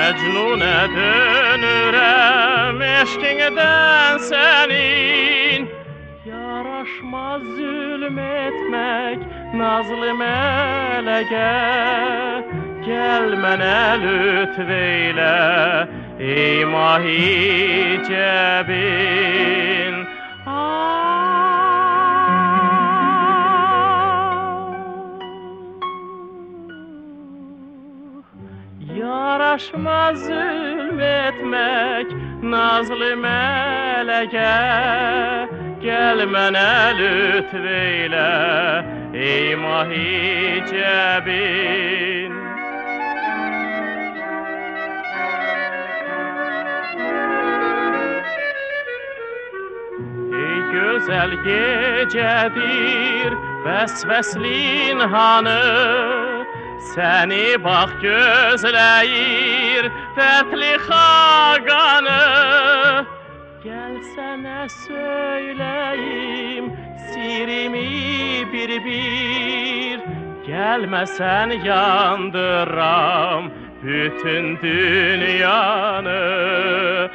Mecnun'a dönürem eşkinden senin. Yaraşmaz zulmetmek nazlı meleğe. Gel mənə lütfeyle ey mahi cebin. Yaraşmaz zulmetmek nazlı meleğe. Gel mənə lütfeyle ey mahi cebin. Ey güzel gecedir vesveslin hanı. Seni bak gözleyir dertli haganı. Gelsene söyleyeyim sirimi bir bir. Gelmesen yandıram bütün dünyanı.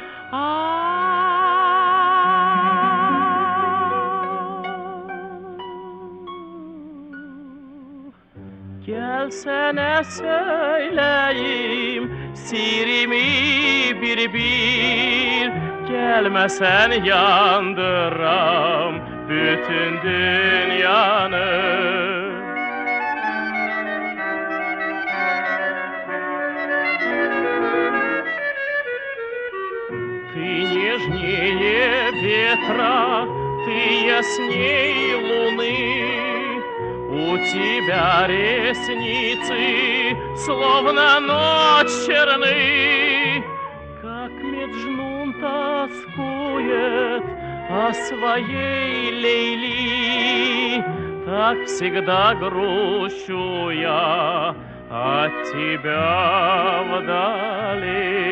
Gelsene söyleyeyim sirimi bir bir. Gelmesen yandıram bütün dünyanı. Ты нежнее ветра, ты ясней луны. У тебя ресницы, словно ночь черны. Как Меджнун тоскует о своей Лейли, так всегда грущу я от тебя вдали.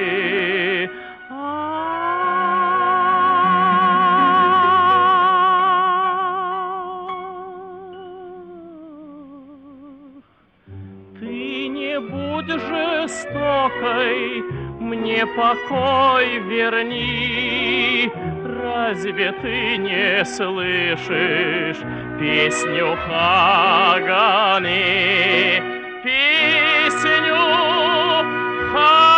Ты не будь жестокой, мне покой верни. Разве ты не слышишь песню Хаганы? Песню Хаганы.